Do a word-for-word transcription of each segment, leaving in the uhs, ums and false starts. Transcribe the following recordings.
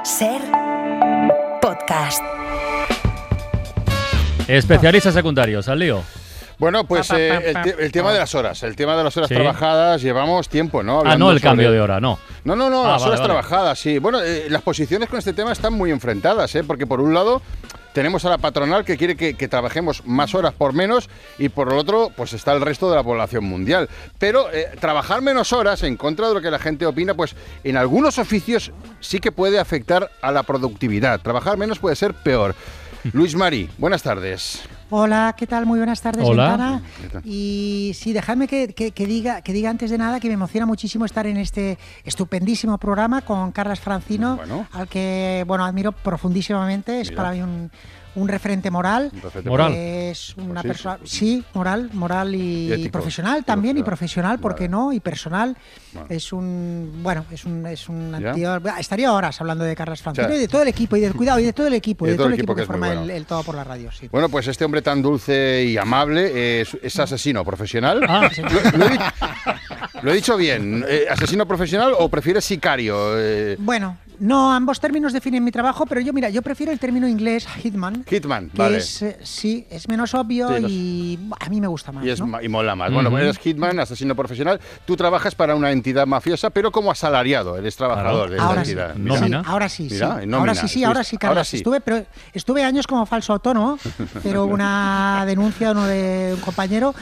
Ser podcast. Especialistas secundarios, al lío. Bueno, pues eh, el, te el tema de las horas, el tema de las horas sí. trabajadas, llevamos tiempo, ¿no? Hablando ah, no el sobre... cambio de hora, no. No, no, no, ah, las vale, horas vale. trabajadas, sí. Bueno, eh, las posiciones con este tema están muy enfrentadas, ¿eh? Porque por un lado tenemos a la patronal que quiere que, que trabajemos más horas por menos y por el otro, pues está el resto de la población mundial. Pero eh, trabajar menos horas, en contra de lo que la gente opina, pues en algunos oficios sí que puede afectar a la productividad. Trabajar menos puede ser peor. Luis Mari, buenas tardes. Hola, ¿qué tal? Muy buenas tardes, Hola. Ventana. Y sí, dejadme que, que, que, diga, que diga antes de nada que me emociona muchísimo estar en este estupendísimo programa con Carlas Francino, bueno. al que bueno admiro profundísimamente. Es Mira. para mí un, un referente moral. Un referente moral. Es una sí, persona, sí. sí, moral, moral y, y, y profesional también, y profesional, ¿por qué vale. no? Y personal. Vale. Es un, bueno, es un, es un ¿Ya? tío. Estaría horas hablando de Carlas Francino, o sea, y de todo el equipo, y de cuidado, y de todo el equipo, y de, de todo todo el equipo que, que forma bueno. el, el Todo por la Radio. Sí. Bueno, pues este hombre tan dulce y amable es, es asesino profesional. Ah, lo, lo, he dicho, lo he dicho bien. Eh, ¿Asesino profesional o prefieres sicario? Eh, bueno, no, ambos términos definen mi trabajo, pero yo, mira, yo prefiero el término inglés hitman. Hitman, que vale. Es, eh, sí, es menos obvio sí, los... y a mí me gusta más. Y, es, ¿no? y mola más. Uh-huh. Bueno, eres hitman, asesino profesional. Tú trabajas para una entidad mafiosa, pero como asalariado. Eres trabajador claro. de ahora la sí. entidad. Nómina. Sí, ahora sí, sí. Mira, nómina. Ahora sí, sí, ahora sí, Carlos. Ahora sí. Estuve, pero estuve años como falso autónomo, pero una denuncia uno de un compañero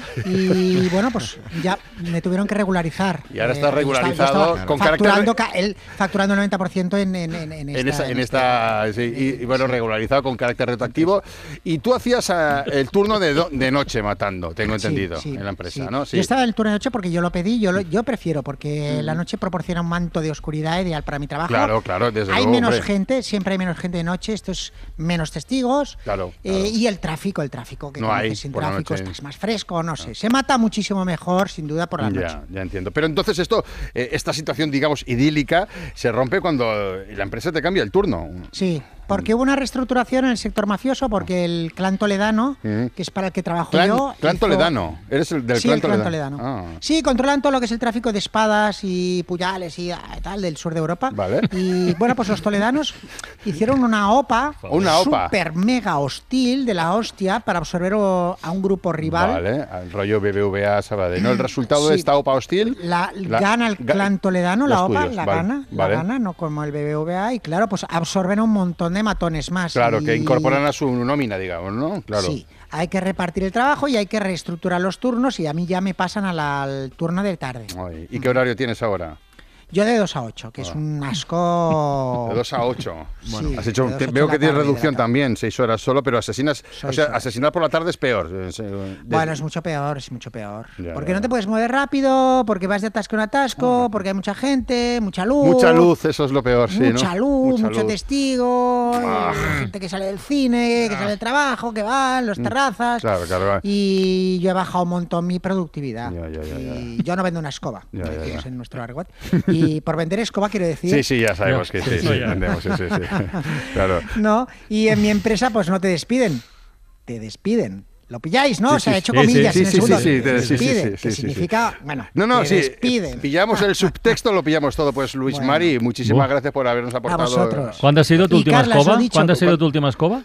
y bueno, pues ya me tuvieron que regularizar. Y ahora está eh, regularizado yo estaba con facturando, carácter... Él facturando el noventa por ciento en, en, en, en esta... En esta, en este, esta sí, y, y bueno, sí. regularizado con carácter retroactivo. Y tú hacías uh, el turno de, do, de noche matando, tengo entendido, sí, sí, en la empresa, sí. ¿no? Sí. Yo estaba en el turno de noche porque yo lo pedí, yo, lo, yo prefiero, porque Mm. la noche proporciona un manto de oscuridad ideal para mi trabajo. Claro, claro, desde Hay luego, menos hombre. gente, siempre hay menos gente de noche, esto es menos testigos. Claro, eh, claro. Y el tráfico, el tráfico, que No como hay que sin por la tráfico noche. estás más fresco, no sé. Se mata muchísimo mejor, sin duda, por la Ya, noche. ya entiendo. Pero entonces esto, eh, esta situación, digamos, idílica, se rompe cuando la empresa te cambia el turno. Sí, porque hubo una reestructuración en el sector mafioso, porque el clan toledano, Mm. que es para el que trabajo Clan, yo... clan hizo- toledano. Eres el del sí, clan, el clan toledano. toledano. Ah. Sí, controlan todo lo que es el tráfico de espadas y puñales y ah, tal del sur de Europa. Vale. Y bueno, pues los toledanos hicieron una OPA, Una OPA. super mega hostil de la hostia para absorber o- a un grupo rival. Vale, el rollo B B V A Sabadell. ¿No? El resultado de Sí. esta OPA hostil... La, la- gana el ga- clan toledano, la los OPA, tuyos, la vale, gana, vale. la gana, no como el B B V A, y claro, pues absorben a un montón de matones más. Claro, y... que incorporan a su nómina, digamos, ¿no? Claro. Sí, hay que repartir el trabajo y hay que reestructurar los turnos y a mí ya me pasan a la- al turno de tarde. Ay, ¿y qué horario tienes ahora? Yo de dos a ocho, que es Ah. un asco... De dos a ocho. Bueno, Sí, has hecho, de dos te- a ocho veo de que la tienes tarde, reducción de la tarde. también, seis horas solo, pero asesinas, Soy o sea, solo. asesinar por la tarde es peor. Es, eh, de- Bueno, es mucho peor, es mucho peor. Ya, porque ya, no te ya. puedes mover rápido, porque vas de atasco en atasco, porque hay mucha gente, mucha luz. Mucha luz, eso es lo peor, sí, Mucha ¿no? luz, Mucha mucho luz. testigo, Ah. eh, gente que sale del cine, que sale del trabajo, que van, los terrazas. Claro, claro. Y yo he bajado un montón mi productividad. Ya, ya, ya, ya. Y yo no vendo una escoba, Ya, ya, decimos ya. en nuestro argot. Y por vender escoba quiero decir... Sí, sí, ya sabemos Ya. que sí, sí, No, ya. entendemos, sí, sí, sí. Claro. No, y en mi empresa pues no te despiden, te despiden. ¿Lo pilláis, no? Sí, o sea, sí, he hecho sí, comillas sí, en el sí, segundo. sí, sí, Te sí, sí, sí, despiden, sí, que sí, sí. significa, bueno, No, no, te sí, despiden. pillamos el subtexto, lo pillamos todo. Pues Luis Bueno. Mari, muchísimas Buah. gracias por habernos aportado. vosotros. ¿Cuándo ha sido tu Y última Carlas, escoba? lo dicho. ¿Cuándo ha sido tu última escoba?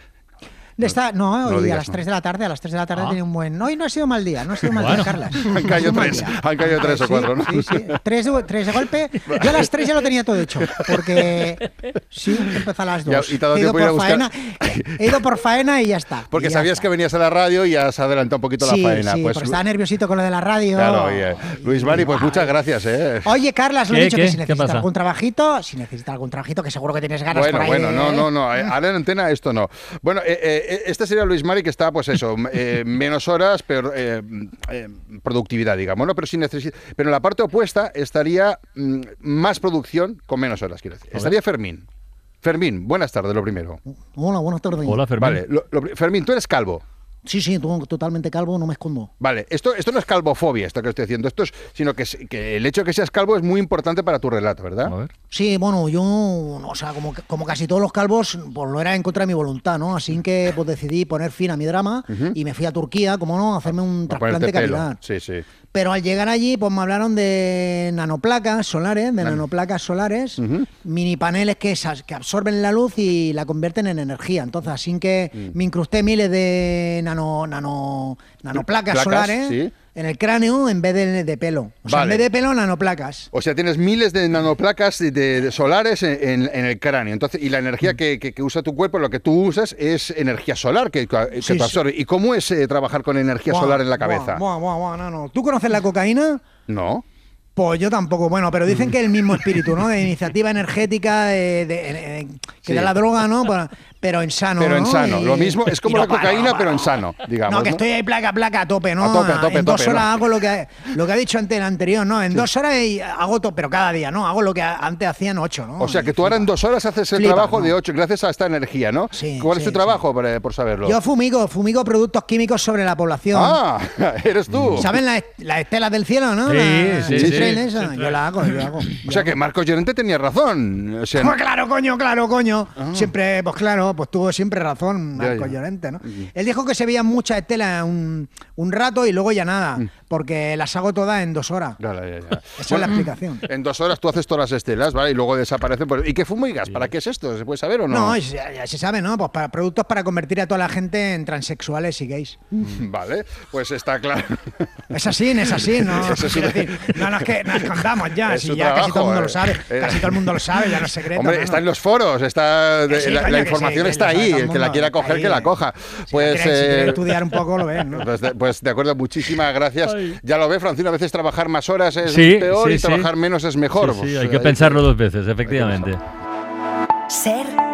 Está, no, no hoy digas, a las no. tres de la tarde, a las tres de la tarde Ah. tenía un buen... Hoy no ha sido mal día, no ha sido mal Bueno. día, Carlas. Han caído No ha tres, sido mal día. han caído tres o Sí, cuatro, ¿no? Sí, sí, tres de, tres de golpe. Yo a las tres ya lo tenía todo hecho, porque sí, empezó a las Ya, dos. y te ha dado he, ido tiempo de ir a por buscar- faena, he ido por faena y ya está. Porque y ya sabías está. que venías a la radio y has adelantado un poquito Sí, la faena. sí, pues, porque estaba nerviosito con lo de la radio. Claro, oye. Luis Mari, pues Y- muchas gracias, ¿eh? Oye, Carlas, lo he ¿Qué, dicho qué? que si ¿Qué necesitas pasa? algún trabajito, si necesitas algún trabajito, que seguro que tienes ganas Bueno, por ahí bueno, de- no, no, no. eh, Ahora en antena esto no. Bueno, eh, eh, este sería Luis Mari que está, pues eso, eh, menos horas, pero eh, eh, productividad, digamos, ¿no? Pero sin necesidad. Pero en la parte opuesta estaría mm, más producción con menos horas, quiero decir. Estaría Fermín. Fermín, buenas tardes, lo primero. Hola, buenas tardes. Hola, Fermín. Vale, lo- lo pri- Fermín, tú eres calvo. Sí, sí, tú totalmente calvo, no me escondo. Vale, esto, esto no es calvofobia, esto que estoy haciendo, esto es, sino que, es- que el hecho de que seas calvo es muy importante para tu relato, ¿verdad? A ver. Sí, bueno, yo, o sea, como, como casi todos los calvos, pues lo era en contra de mi voluntad, ¿no? Así que pues decidí poner fin a mi drama y me fui a Turquía, como no, a hacerme un A trasplante ponerte de pelo. cavidad. Sí, sí. pero al llegar allí, pues me hablaron de nanoplacas solares, de nanoplacas solares, uh-huh. mini paneles que, que absorben la luz y la convierten en energía. Entonces, así que uh-huh. me incrusté miles de nano, nano, nanoplacas Placas, solares ¿sí? en el cráneo en vez de, de pelo. O sea, vale. en vez de pelo, nanoplacas. O sea, tienes miles de nanoplacas de, de solares en, en el cráneo. Entonces, y la energía uh-huh. que, que, que usa tu cuerpo, lo que tú usas, es energía solar que, que sí, te absorbe. Sí. ¿Y cómo es eh, trabajar con energía buah, solar en la cabeza? Buah, buah, buah, no, no. ¿Tú conoces la cocaína? No. Pues yo tampoco, bueno, pero dicen que es el mismo espíritu, ¿no? De iniciativa energética, de, de, de, de que sí. da la droga, ¿no? Pero, pero en sano, Pero en ¿no? sano, y, lo mismo, es como la cocaína, no para, pero en sano, digamos. No, que ¿no? estoy ahí placa, placa, a tope, ¿no? A tope, a tope, en dos tope, horas ¿no? hago lo que, lo que ha dicho antes el anterior, ¿no? En sí. dos horas hago todo, pero cada día, ¿no? Hago lo que antes hacían ocho, ¿no? O sea, que tú ahora en dos horas haces el Flipa, trabajo ¿no? de ocho, gracias a esta energía, ¿no? Sí, ¿Cuál sí, es tu sí. trabajo, por, por saberlo? Yo fumigo, fumigo productos químicos sobre la población. Ah, eres tú. ¿Saben las, las estelas del cielo, no? Sí, la, sí, sí. sí. Esa? Yo la hago, yo la hago. O sea, que Marcos Llorente tenía razón. O sea, pues claro, coño, claro, coño. Ah. Siempre, pues claro, pues tuvo siempre razón Marcos Llorente, ¿no? Uh-huh. Él dijo que se veían muchas estelas un, un rato y luego ya nada, uh-huh. porque las hago todas en dos horas. Ya, ya, ya. Esa bueno, es la explicación. En dos horas tú haces todas las estelas, ¿vale? Y luego desaparecen. ¿Y qué fumigas? Sí. ¿Para qué es esto? ¿Se puede saber o no? No, ya, ya se sabe, ¿no? Pues para productos para convertir a toda la gente en transexuales y gays. Vale, pues está claro. Es así, es así, ¿no? Es quiero decir, no nos, que, nos escondamos ya, si ya trabajo, casi todo el mundo eh. lo sabe, casi todo el mundo lo sabe, ya no es secreto. Hombre, ¿no? está en los foros, está de, sí, la, la información sí, está ahí, el que la quiera coger, ahí, que la coja. Si pues la quiere, eh, si quiere estudiar un poco lo ven, ¿no? Pues de, pues de acuerdo, muchísimas gracias. Ay. Ya lo ve, Francino, a veces trabajar más horas es sí, peor sí, y sí. trabajar menos es mejor. Sí, pues, sí, hay que hay pensarlo que... dos veces, efectivamente. Ser